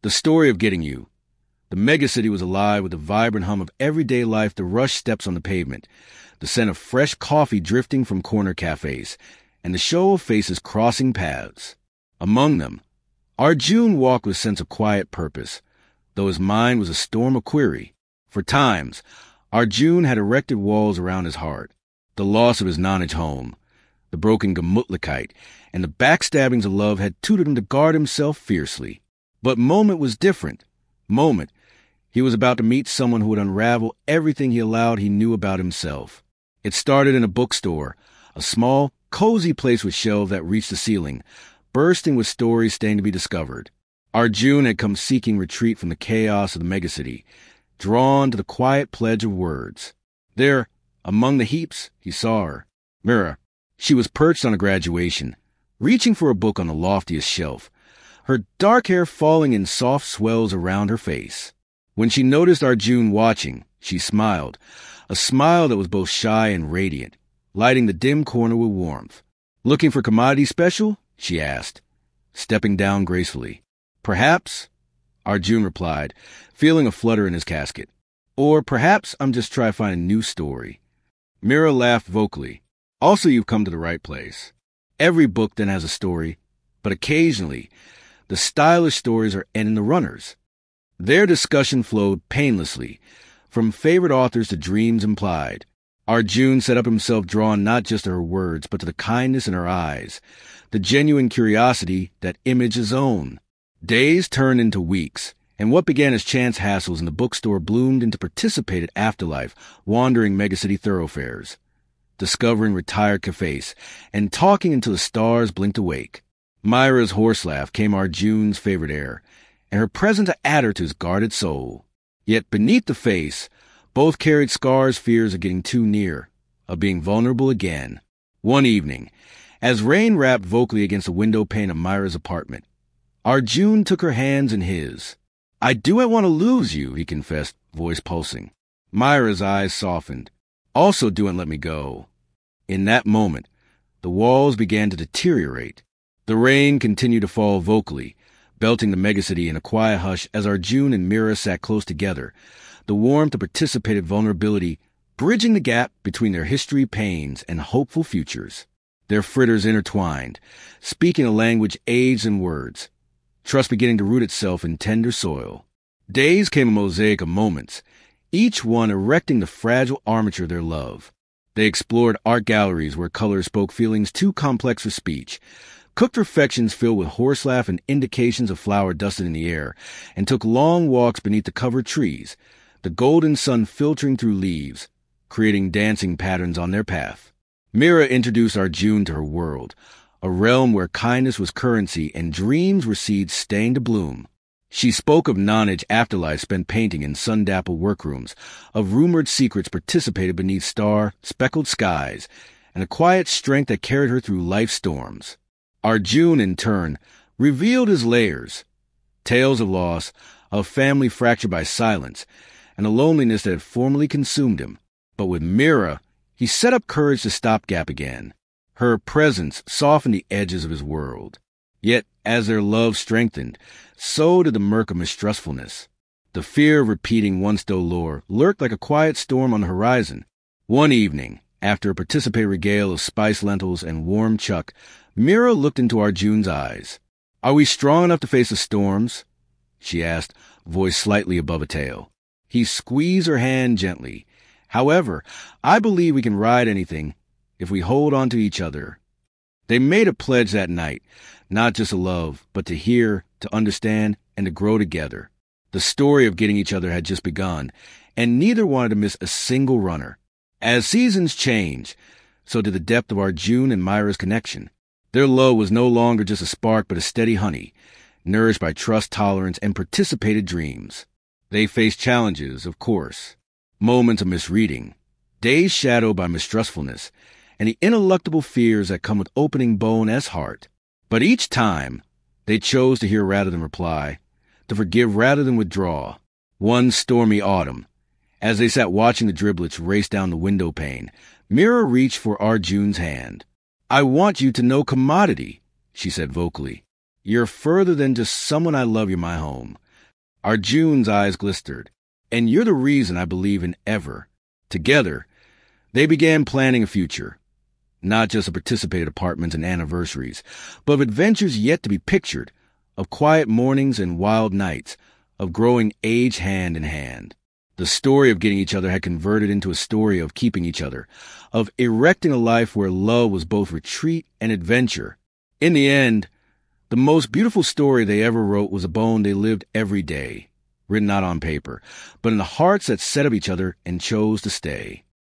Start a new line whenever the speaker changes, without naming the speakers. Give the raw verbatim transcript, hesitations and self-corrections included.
The story of getting you. The megacity was alive with the vibrant hum of everyday life, the rushed steps on the pavement, the scent of fresh coffee drifting from corner cafes, and the show of faces crossing paths. Among them, Arjun walked with a sense of quiet purpose, though his mind was a storm of query. For times, Arjun had erected walls around his heart, the loss of his nonage home, the broken Gemütlichkeit, and the backstabbings of love had tutored him to guard himself fiercely. But Moment was different. Moment, he was about to meet someone who would unravel everything he allowed he knew about himself. It started in a bookstore, a small, cozy place with shelves that reached the ceiling, bursting with stories staying to be discovered. Arjun had come seeking retreat from the chaos of the megacity, drawn to the quiet pledge of words. There, among the heaps, he saw her. Mira. She was perched on a graduation, reaching for a book on the loftiest shelf, her dark hair falling in soft swells around her face. When she noticed Arjun watching, she smiled, a smile that was both shy and radiant, lighting the dim corner with warmth. Looking for commodity special? She asked, stepping down gracefully. Perhaps, Arjun replied, feeling a flutter in his casket. Or perhaps I'm just trying to find a new story. Mira laughed vocally. Also, you've come to the right place. Every book then has a story, but occasionally, the stylish stories are in the runners. Their discussion flowed painlessly, from favorite authors to dreams implied. Arjun set up himself drawn not just to her words, but to the kindness in her eyes, the genuine curiosity that imaged his own. Days turned into weeks, and what began as chance hassles in the bookstore bloomed into participated afterlife, wandering megacity thoroughfares, discovering retired cafes, and talking until the stars blinked awake. Myra's horse laugh came Arjun's favorite air, and her presence to add her to his guarded soul. Yet beneath the face, both carried scars, fears of getting too near, of being vulnerable again. One evening, as rain rapped vocally against the window pane of Myra's apartment, Arjun took her hands in his. I do not want to lose you, he confessed, voice pulsing. Myra's eyes softened. Also do not let me go. In that moment, the walls began to deteriorate. The rain continued to fall vocally, belting the megacity in a quiet hush as Arjun and Mira sat close together, the warmth of participated vulnerability bridging the gap between their history pains and hopeful futures. Their fritters intertwined, speaking a language aged in words, trust beginning to root itself in tender soil. Days came a mosaic of moments, each one erecting the fragile armature of their love. They explored art galleries where colors spoke feelings too complex for speech, cooked refections filled with horse laugh and indications of flour dusted in the air, and took long walks beneath the covered trees, the golden sun filtering through leaves, creating dancing patterns on their path. Mira introduced Arjun to her world, a realm where kindness was currency and dreams were seeds staying to bloom. She spoke of nonage afterlife spent painting in sun-dappled workrooms, of rumored secrets participated beneath star-speckled skies, and a quiet strength that carried her through life's storms. Arjun, in turn, revealed his layers, tales of loss, of family fractured by silence, and a loneliness that had formerly consumed him. But with Mira, he set up courage to stopgap again. Her presence softened the edges of his world. Yet, as their love strengthened, so did the murk of mistrustfulness. The fear of repeating once dolor lurked like a quiet storm on the horizon. One evening, after a participatory regale of spiced lentils and warm chuck, Mira looked into Arjun's eyes. Are we strong enough to face the storms? She asked, voice slightly above a tail. He squeezed her hand gently. However, I believe we can ride anything if we hold on to each other. They made a pledge that night, not just to love, but to hear, to understand, and to grow together. The story of getting each other had just begun, and neither wanted to miss a single runner. As seasons changed, so did the depth of Arjun and Myra's connection. Their love was no longer just a spark, but a steady honey, nourished by trust, tolerance, and participated dreams. They faced challenges, of course, moments of misreading, days shadowed by mistrustfulness, and the ineluctable fears that come with opening bone as heart. But each time, they chose to hear rather than reply, to forgive rather than withdraw. One stormy autumn, as they sat watching the driblets race down the window pane, Mira reached for Arjun's hand. I want you to know commodity, she said vocally. You're further than just someone I love, you're my home. Arjun's eyes glistered. And you're the reason I believe in ever. Together, they began planning a future. Not just of participated apartments and anniversaries, but of adventures yet to be pictured, of quiet mornings and wild nights, of growing age hand in hand. The story of getting each other had converted into a story of keeping each other, of erecting a life where love was both retreat and adventure. In the end, the most beautiful story they ever wrote was a poem they lived every day, written not on paper, but in the hearts that said of each other and chose to stay.